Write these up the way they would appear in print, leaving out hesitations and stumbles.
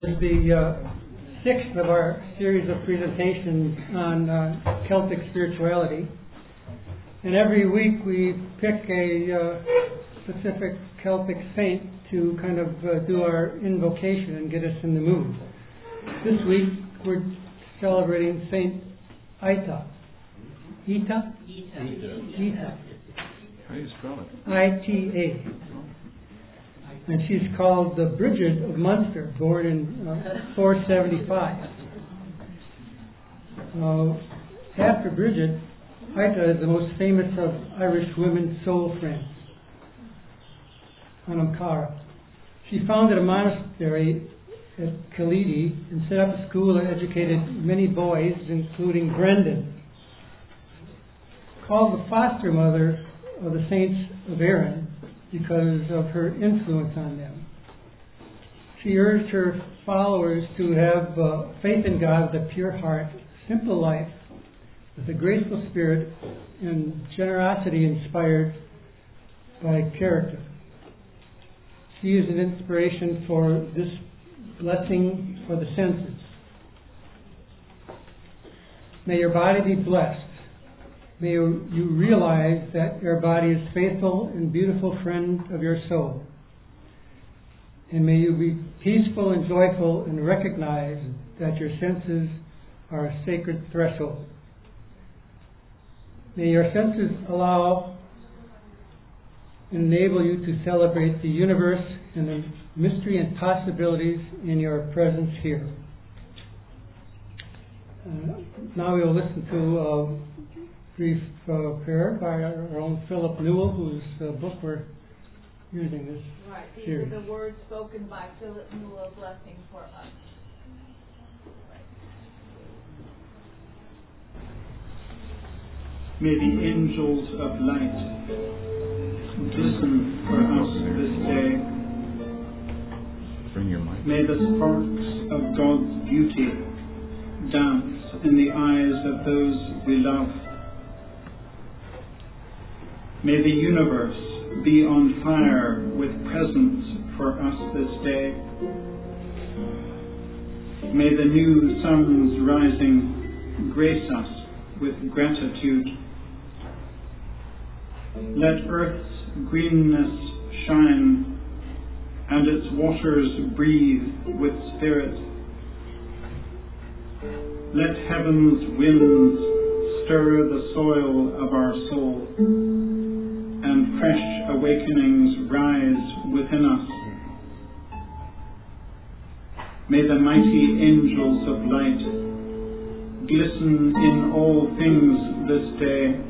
It's the sixth of our series of presentations on Celtic spirituality. And every week we pick a specific Celtic saint to kind of do our invocation and get us in the mood. This week we're celebrating Saint Ita. Ita? Ita. How do you spell it? I-T-A. And she's called the Bridget of Munster, born in 475. After Bridget, Ita is the most famous of Irish women's soul friends, Anamcara. She founded a monastery at Kildee and set up a school that educated many boys, including Brendan. Called the foster mother of the saints of Erin because of her influence on them. She urged her followers to have faith in God with a pure heart, simple life, with a graceful spirit, and generosity inspired by character. She is an inspiration for this blessing for the senses. May your body be blessed. May you realize that your body is faithful and beautiful friend of your soul. And may you be peaceful and joyful and recognize that your senses are a sacred threshold. May your senses allow and enable you to celebrate the universe and the mystery and possibilities in your presence here. Now we will listen to brief prayer by our own Philip Newell, whose book we're using this These series. are the words spoken by Philip Newell, blessing for us. May the angels of light glisten for us this day. Bring your mic. May the sparks of God's beauty dance in the eyes of those we love. May the universe be on fire with presents for us this day. May the new suns rising grace us with gratitude. Let earth's greenness shine and its waters breathe with spirit. Let heaven's winds stir the soil of our soul, and fresh awakenings rise within us. May the mighty angels of light glisten in all things this day.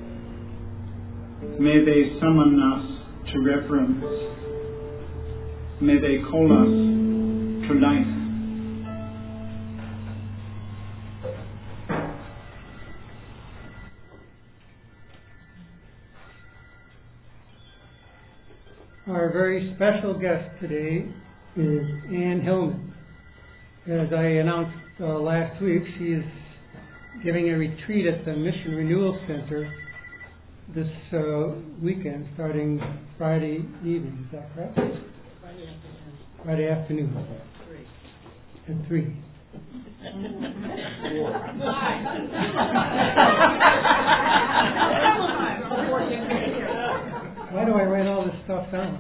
May they summon us to reverence. May they call us to life. Our very special guest today is Anne Hillman. As I announced last week, she is giving a retreat at the Mission Renewal Center this weekend, starting Friday evening. Is that correct? Friday afternoon. At 3. Why do I write all this stuff down?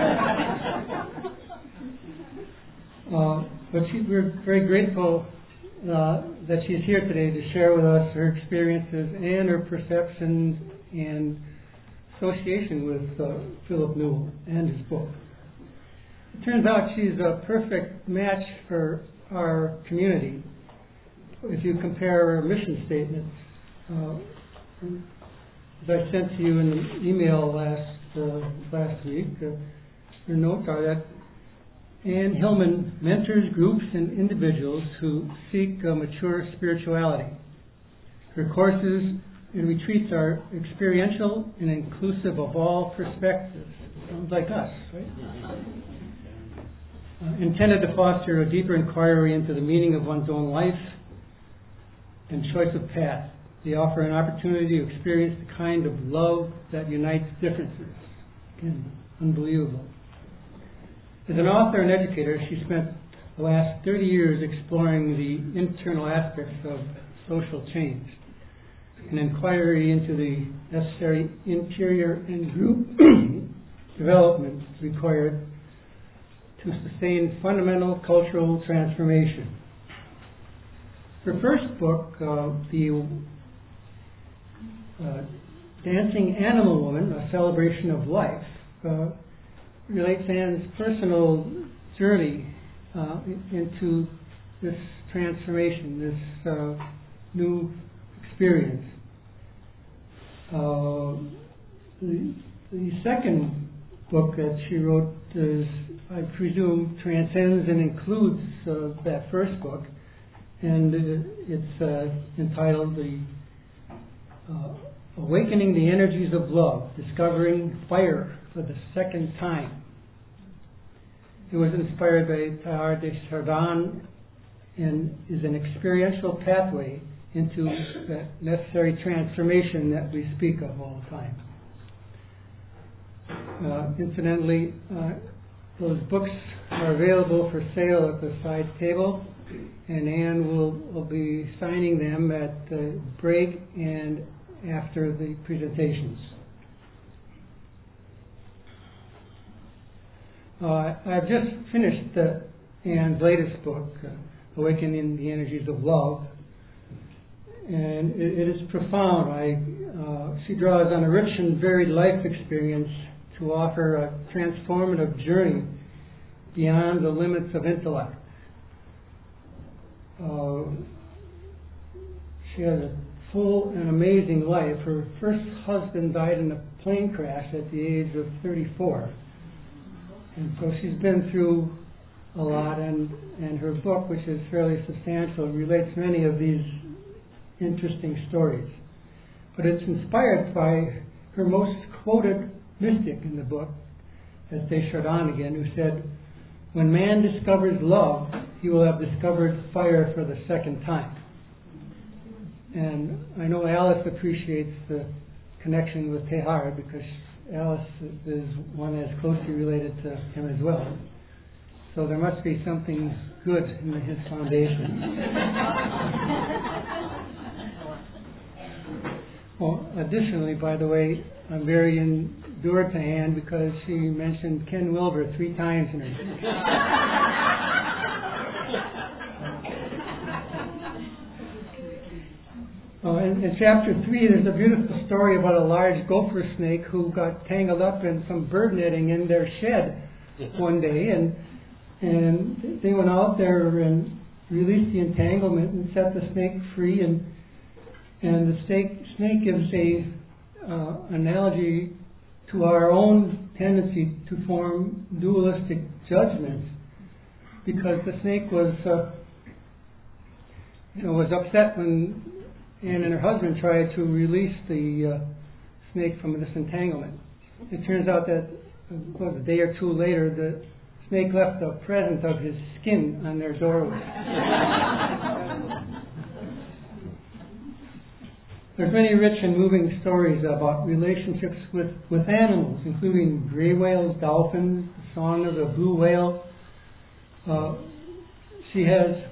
But we're very grateful that she's here today to share with us her experiences and her perceptions and association with Philip Newell and his book. It turns out she's a perfect match for our community. If you compare her mission statements, as I sent to you in the email last week, her notes are that Anne Hillman mentors groups and individuals who seek a mature spirituality. Her courses and retreats are experiential and inclusive of all perspectives. Sounds like us, right? Intended to foster a deeper inquiry into the meaning of one's own life and choice of path. They offer an opportunity to experience the kind of love that unites differences. Again, unbelievable. As an author and educator, she spent the last 30 years exploring the internal aspects of social change, an inquiry into the necessary interior and group development required to sustain fundamental cultural transformation. Her first book, the Dancing Animal Woman, A Celebration of Life, relates Anne's personal journey into this transformation, this new experience. The second book that she wrote is, I presume, transcends and includes that first book, and it's entitled The Awakening the Energies of Love, Discovering Fire for the Second Time. It was inspired by Teilhard de Chardin and is an experiential pathway into that necessary transformation that we speak of all the time. Incidentally, those books are available for sale at the side table, and Anne will be signing them at the break and after the presentations. I've just finished Anne's latest book, Awakening the Energies of Love, and it is profound. She draws on a rich and varied life experience to offer a transformative journey beyond the limits of intellect. She has a full and amazing life. Her first husband died in a plane crash at the age of 34. And so she's been through a lot, and her book, which is fairly substantial, relates many of these interesting stories. But it's inspired by her most quoted mystic in the book, that's de Chardin again, who said, "When man discovers love, he will have discovered fire for the second time." And I know Alice appreciates the connection with Teilhard because Alice is one that's closely related to him as well. So there must be something good in his foundation. Well, additionally, by the way, I'm very endeared to Anne because she mentioned Ken Wilber 3 times in her book. In chapter 3, there's a beautiful story about a large gopher snake who got tangled up in some bird netting in their shed one day, and they went out there and released the entanglement and set the snake free, and the snake gives a analogy to our own tendency to form dualistic judgments, because the snake was upset when Anne and her husband tried to release the snake from this entanglement. It turns out that a day or two later, the snake left a present of his skin on their doorway. There's many rich and moving stories about relationships with animals, including gray whales, dolphins, the song of the blue whale. She has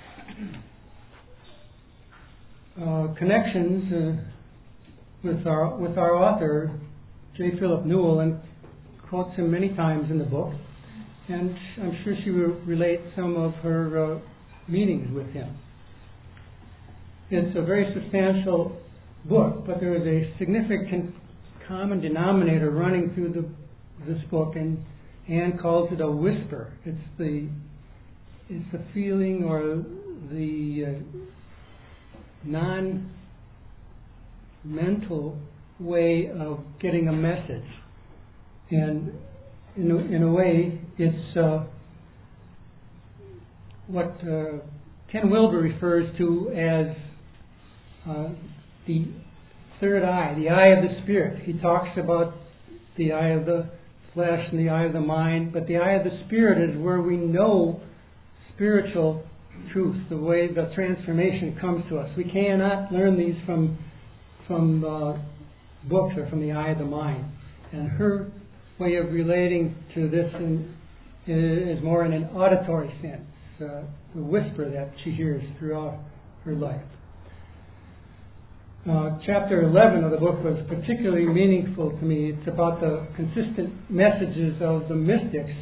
connections with our author, J. Philip Newell, and quotes him many times in the book. And I'm sure she will relate some of her meetings with him. It's a very substantial book, but there is a significant common denominator running through this book, and Anne calls it a whisper. It's the feeling or the non-mental way of getting a message, and in a way, it's what Ken Wilber refers to as the third eye, the eye of the spirit. He talks about the eye of the flesh and the eye of the mind, but the eye of the spirit is where we know spiritual truth, the way the transformation comes to us. We cannot learn these from books or from the eye of the mind. And her way of relating to this is more in an auditory sense. the whisper that she hears throughout her life. Chapter 11 of the book was particularly meaningful to me. It's about the consistent messages of the mystics.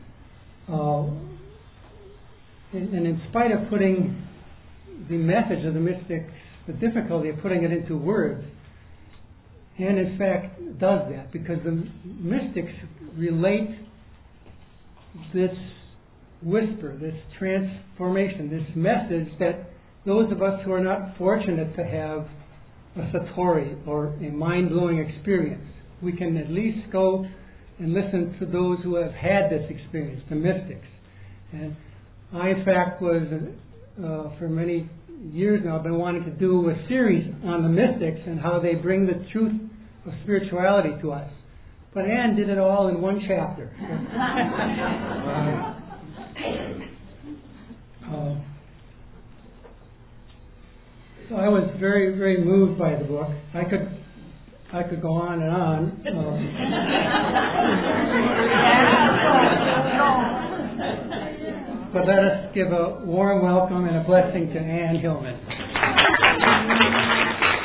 And in spite of putting the message of the mystics, the difficulty of putting it into words, and in fact does that, because the mystics relate this whisper, this transformation, this message that those of us who are not fortunate to have a satori or a mind-blowing experience, we can at least go and listen to those who have had this experience, the mystics. And I, in fact, was, for many years now, I've been wanting to do a series on the mystics and how they bring the truth of spirituality to us. But Anne did it all in one chapter. So I was very, very moved by the book. I could go on and on. But let us give a warm welcome and a blessing to Anne Hillman.